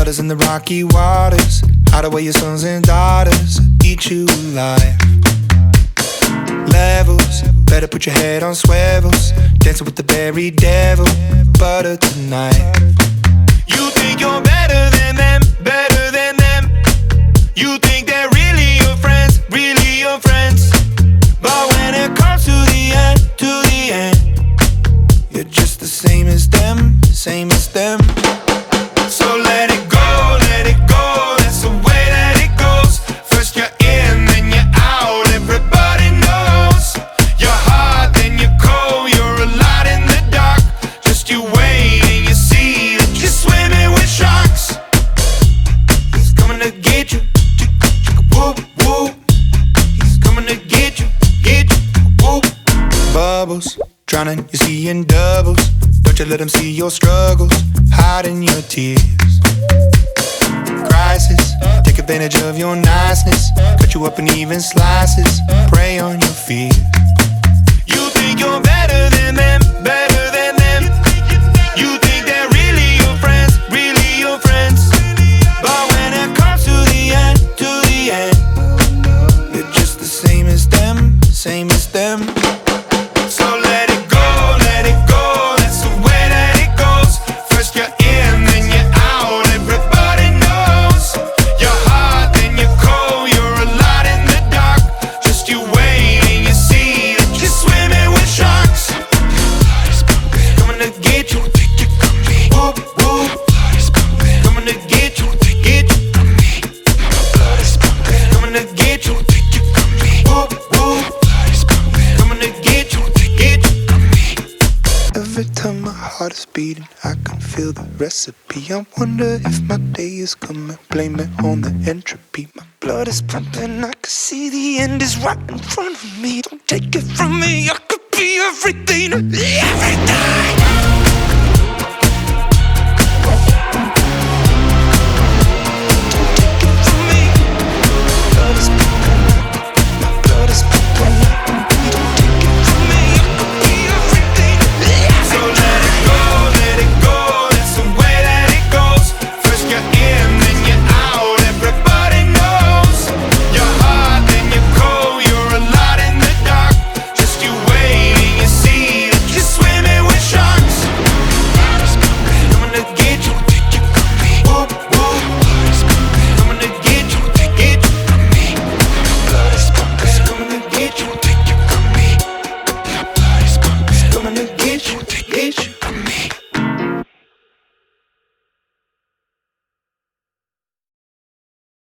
Flooders in the rocky waters, hide away your sons and daughters, eat you alive. Levels, better put your head on swivels, dancing with the very devil, butter tonight. You think you're better than them, better than them. You think they're really your friends, really your friends. But when it comes to the end, you're just the same as them, same as them. So let it go, that's the way that it goes. First you're in, then you're out, everybody knows. You're hot, then you're cold, you're a lot in the dark. Just you wait and you see that you're swimming with sharks. He's coming to get you, whoop, whoop. He's coming to get you, whoop. Bubbles, drowning, you see in doubles. Don't you let him see your struggles, hiding your tears. Crisis, take advantage of your niceness, cut you up in even slices, prey on your fears. You think you're better than them, better than them. You think they're really your friends, really your friends. But when it comes to the end, you're just the same as them, same as them. So let it go, that's the way that it goes. First you're in, then you're out, everybody knows. You're hot, then you're cold, you're a lot in the dark. Just you wait and you see that you're swimming with sharks. Coming to get you, whoop, whoop. Coming to get you, coming to get you, whoop, whoop. Coming to get you. Every time my heart is beating, I can feel the recipe. I wonder if my day is coming, blame it on the entropy. My blood is pumping, I can see the end is right in front of me. Don't take it from me, I could be everything, everything.